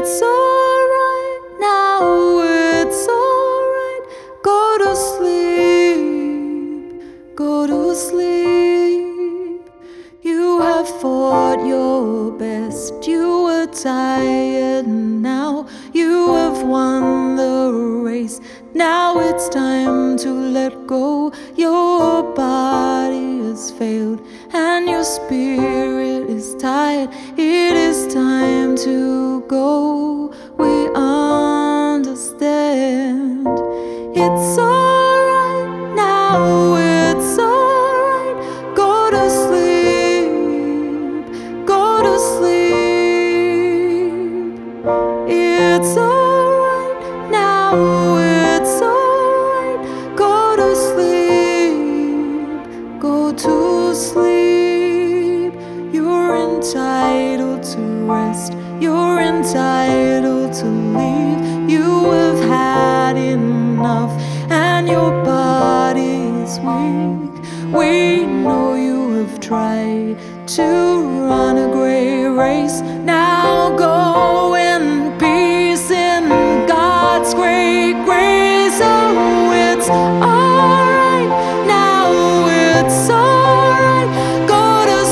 It's alright now, it's alright. Go to sleep, go to sleep. You have fought your best, you were tired now. You have won the race, now it's time to let go. Your body has failed and your spirit is tired. It is time to go, we understand. It's alright now, it's alright. Go to sleep, go to sleep. It's alright now, it's alright. Go to sleep, go to sleep. You're entitled to rest, you're entitled to leave. You have had enough and your body is weak. We know you have tried to run a great race. Now go in peace in God's great grace. Oh, it's alright now, it's alright. Go to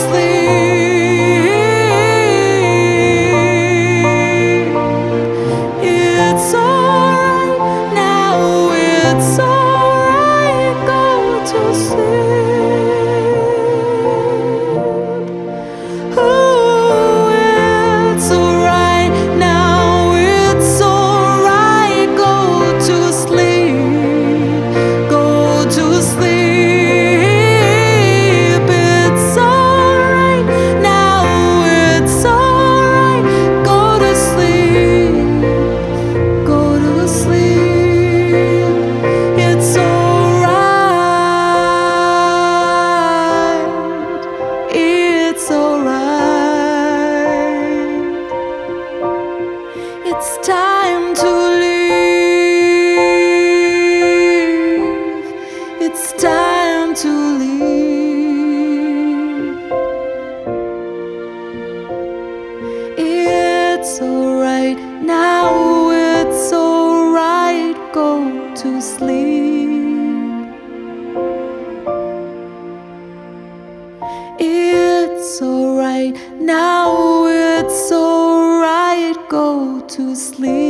sleep. It's alright now, it's alright. Go to sleep. Oh, it's alright now, it's alright. Go to sleep, go to sleep. It's alright now, it's alright. Go to sleep, go to sleep. It's alright, it's alright. It's time to leave, it's time to leave. It's alright now, it's alright. Go to sleep. It's alright now, it's alright. Go to sleep.